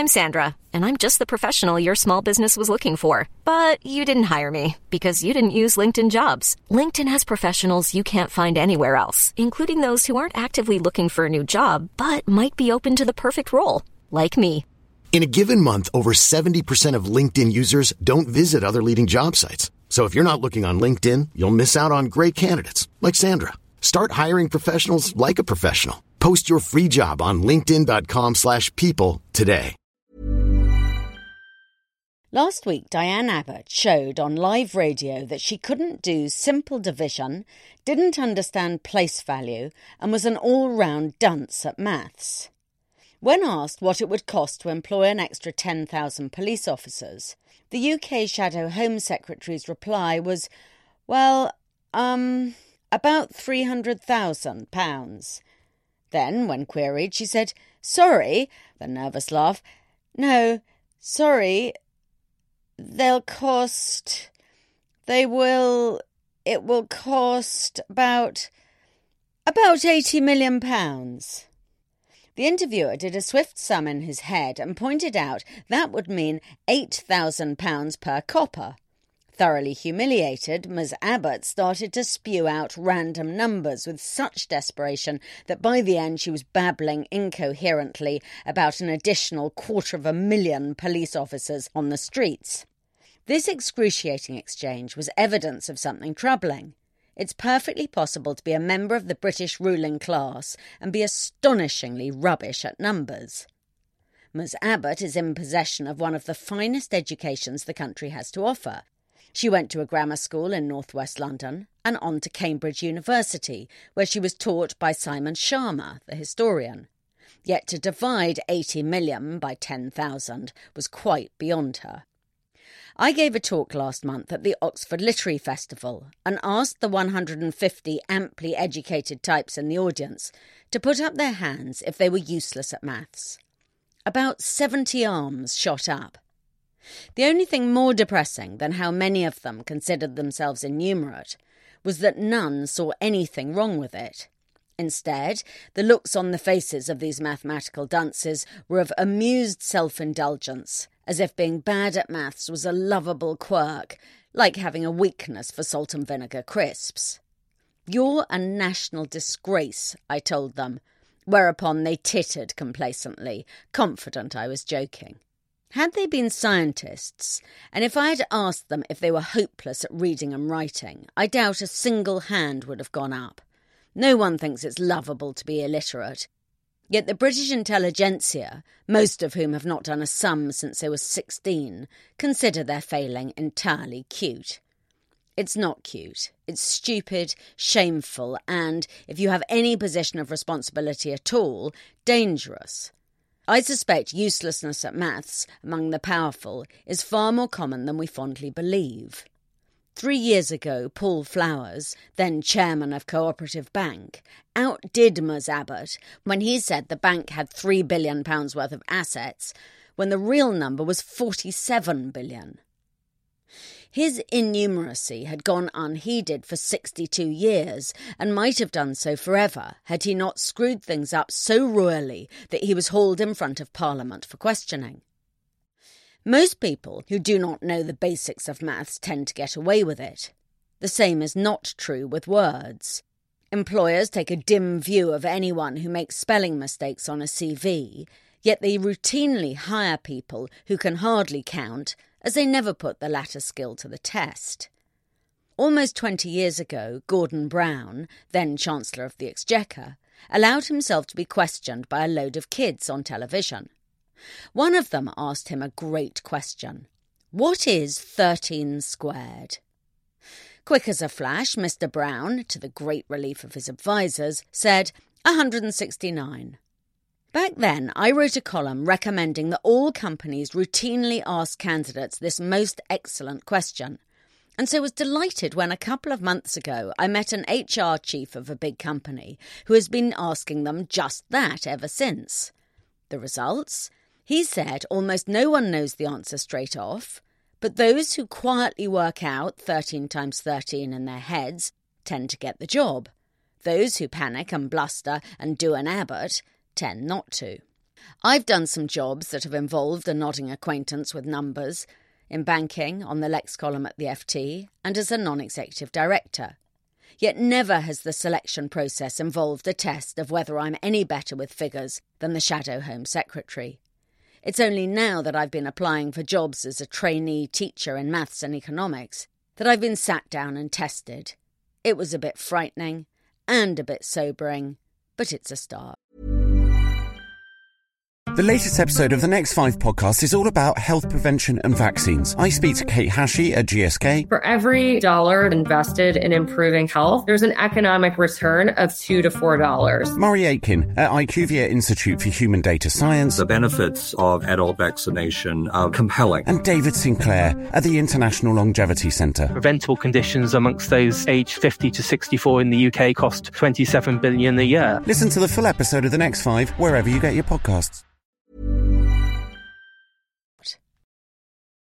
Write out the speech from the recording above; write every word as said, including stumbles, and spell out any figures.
I'm Sandra, and I'm just the professional your small business was looking for. But you didn't hire me because you didn't use LinkedIn Jobs. LinkedIn has professionals you can't find anywhere else, including those who aren't actively looking for a new job, but might be open to the perfect role, like me. In a given month, over seventy percent of LinkedIn users don't visit other leading job sites. So if you're not looking on LinkedIn, you'll miss out on great candidates, like Sandra. Start hiring professionals like a professional. Post your free job on linkedin.com slash people today. Last week, Diane Abbott showed on live radio that she couldn't do simple division, didn't understand place value, and was an all-round dunce at maths. When asked what it would cost to employ an extra ten thousand police officers, the U K Shadow Home Secretary's reply was, well, um, about three hundred thousand pounds. Then, when queried, she said, sorry, with a nervous laugh, no, sorry, they'll cost, they will, it will cost about, about eighty million pounds. The interviewer did a swift sum in his head and pointed out that would mean eight thousand pounds per copper. Thoroughly humiliated, Miz Abbott started to spew out random numbers with such desperation that by the end she was babbling incoherently about an additional quarter of a million police officers on the streets. This excruciating exchange was evidence of something troubling. It's perfectly possible to be a member of the British ruling class and be astonishingly rubbish at numbers. Miz Abbott is in possession of one of the finest educations the country has to offer. She went to a grammar school in northwest London and on to Cambridge University, where she was taught by Simon Sharma, the historian. Yet to divide eighty million by ten thousand was quite beyond her. I gave a talk last month at the Oxford Literary Festival and asked the one hundred fifty amply educated types in the audience to put up their hands if they were useless at maths. About seventy arms shot up. The only thing more depressing than how many of them considered themselves innumerate was that none saw anything wrong with it. Instead, the looks on the faces of these mathematical dunces were of amused self-indulgence, as if being bad at maths was a lovable quirk, like having a weakness for salt and vinegar crisps. You're a national disgrace, I told them, whereupon they tittered complacently, confident I was joking. Had they been scientists, and if I had asked them if they were hopeless at reading and writing, I doubt a single hand would have gone up. No one thinks it's lovable to be illiterate. Yet the British intelligentsia, most of whom have not done a sum since they were sixteen, consider their failing entirely cute. It's not cute. It's stupid, shameful, and, if you have any position of responsibility at all, dangerous. I suspect uselessness at maths among the powerful is far more common than we fondly believe. Three years ago, Paul Flowers, then chairman of Cooperative Bank, outdid Miz Abbott when he said the bank had three billion pounds worth of assets, when the real number was forty-seven billion. His innumeracy had gone unheeded for sixty-two years and might have done so forever had he not screwed things up so royally that he was hauled in front of Parliament for questioning. Most people who do not know the basics of maths tend to get away with it. The same is not true with words. Employers take a dim view of anyone who makes spelling mistakes on a C V, yet they routinely hire people who can hardly count, as they never put the latter skill to the test. Almost twenty years ago, Gordon Brown, then Chancellor of the Exchequer, allowed himself to be questioned by a load of kids on television. One of them asked him a great question. What is thirteen squared? Quick as a flash, Mister Brown, to the great relief of his advisers, said one hundred sixty-nine. Back then, I wrote a column recommending that all companies routinely ask candidates this most excellent question, and so was delighted when a couple of months ago I met an H R chief of a big company who has been asking them just that ever since. The results? He said almost no one knows the answer straight off, but those who quietly work out thirteen times thirteen in their heads tend to get the job. Those who panic and bluster and do an Abbott tend not to. I've done some jobs that have involved a nodding acquaintance with numbers, in banking, on the Lex column at the F T, and as a non-executive director. Yet never has the selection process involved a test of whether I'm any better with figures than the Shadow Home Secretary. It's only now that I've been applying for jobs as a trainee teacher in maths and economics that I've been sat down and tested. It was a bit frightening and a bit sobering, but it's a start. The latest episode of the Next Five podcast is all about health prevention and vaccines. I speak to Kate Hashey at G S K. For every dollar invested in improving health, there's an economic return of two to four dollars. Murray Aitken at IQVIA Institute for Human Data Science. The benefits of adult vaccination are compelling. And David Sinclair at the International Longevity Centre. Preventable conditions amongst those aged fifty to sixty-four in the U K cost twenty-seven billion dollars a year. Listen to the full episode of the Next Five wherever you get your podcasts.